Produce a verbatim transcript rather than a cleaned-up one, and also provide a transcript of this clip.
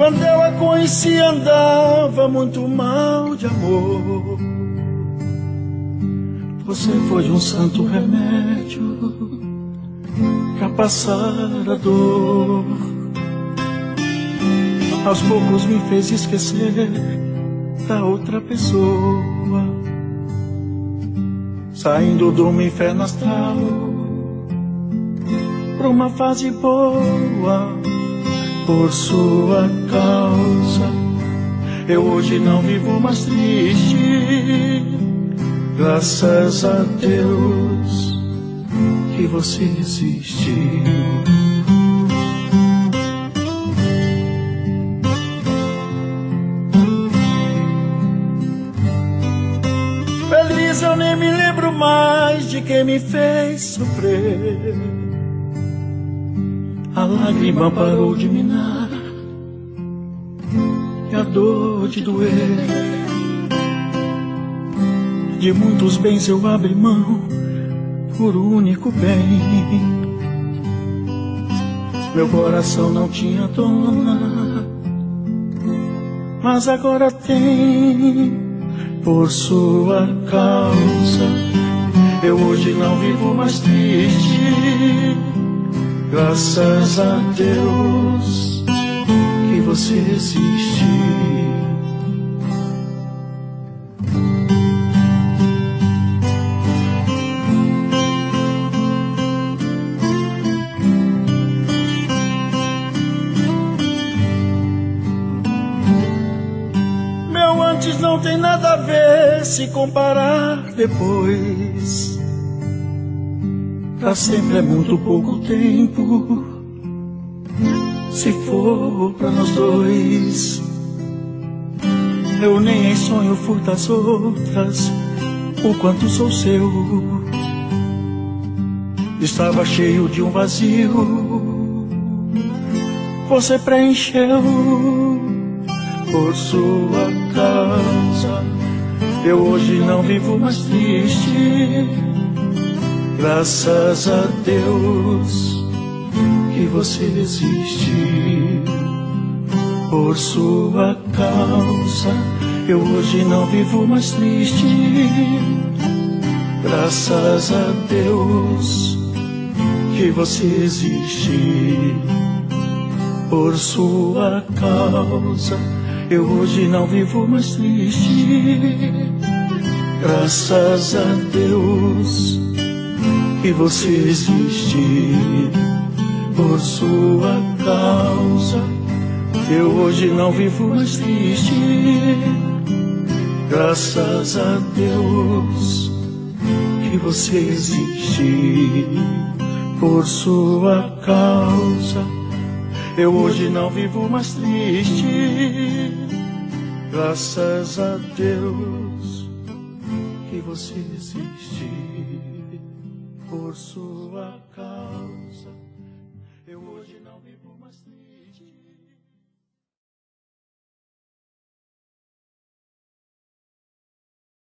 Quando eu a conheci andava muito mal de amor. Você foi um santo remédio pra passar a dor. Aos poucos me fez esquecer da outra pessoa, saindo do meu inferno astral pra uma fase boa. Por sua causa eu hoje não vivo mais triste. Graças a Deus que você existe. Feliz eu nem me lembro mais de quem me fez sofrer. A lágrima parou de minar e a dor de doer. De muitos bens eu abri mão por um único bem. Meu coração não tinha dona, mas agora tem. Por sua causa eu hoje não vivo mais triste. Graças a Deus que você existe. Meu antes não tem nada a ver se comparar depois. Pra sempre é muito pouco tempo, se for pra nós dois. Eu nem em sonho furto as outras, o quanto sou seu. Estava cheio de um vazio, você preencheu. Por sua causa eu hoje não vivo mais triste. Graças a Deus que você existe. Por sua causa eu hoje não vivo mais triste. Graças a Deus que você existe. Por sua causa eu hoje não vivo mais triste. Graças a Deus que você existe. Por sua causa eu hoje não vivo mais triste. Graças a Deus que você existe. Por sua causa eu hoje não vivo mais triste. Graças a Deus que você existe. Por sua causa eu hoje não vivo mais triste.